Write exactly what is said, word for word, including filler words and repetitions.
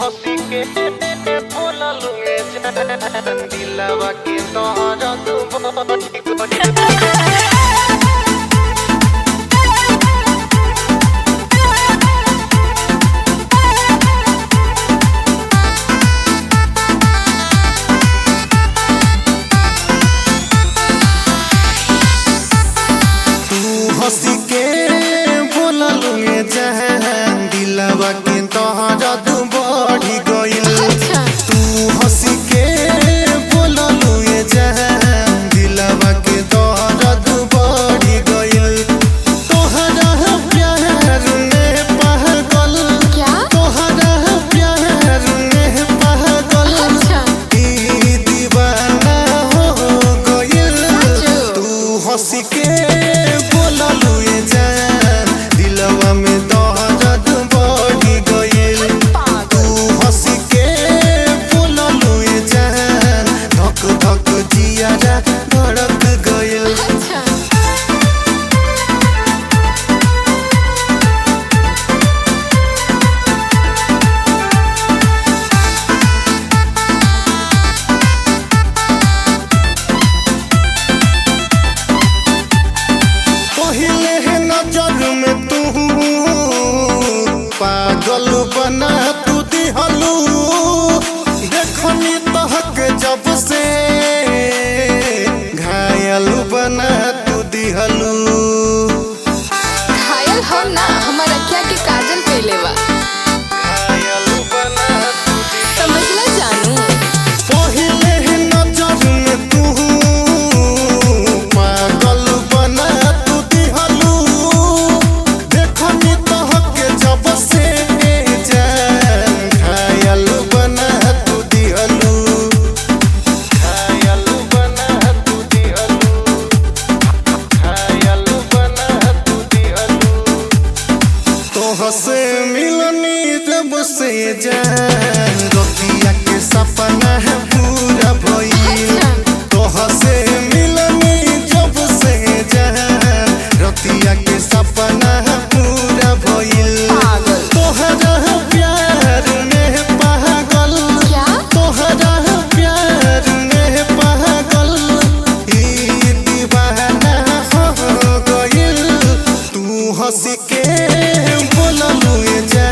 हंसी के बोललू ए जान दिलवा के दर्द बढ़ गइल। हंसी के बोललू ए जान दिलवा के दर्द बढ़ गइल। तू हंसी के बोललू ए जान दिलवा के दर्द बढ़ गइल। तोहरा प्यार में पागल तोहरा प्यार में पागल ई दीवाना हो गइल। तू हंसी के बोललू ए जान दिलवा में दर्द बढ़ गइल। तू हंसी के बोललू ए जान धक धक जियारा धड़क गइल। पहिले है नजर में तू पागल बना तू दिहलू। देखनी तहक जब से घायल बना तू दिहलू। घायल हो ना हमारा क्या के काजल पहले बा घायल बना तू समझला जानू। पहिले है नजर में तू पागल बना तू दिहलू। देखनी तहक जब से जान घायल बना तू दिहलू। घायल बना तू दिहलू। घायल बना तू दिहलू। तोहसे मिलनी जब से जान रतिया के सपना है पूरा भइल। तोहसे मिलनी जब से जान रतिया के सपना है पूरा भइल। तोहरा प्यार में पागल तोहरा प्यार में पागल ई दीवाना हो गइल। तू हंसी के बोललू ए जान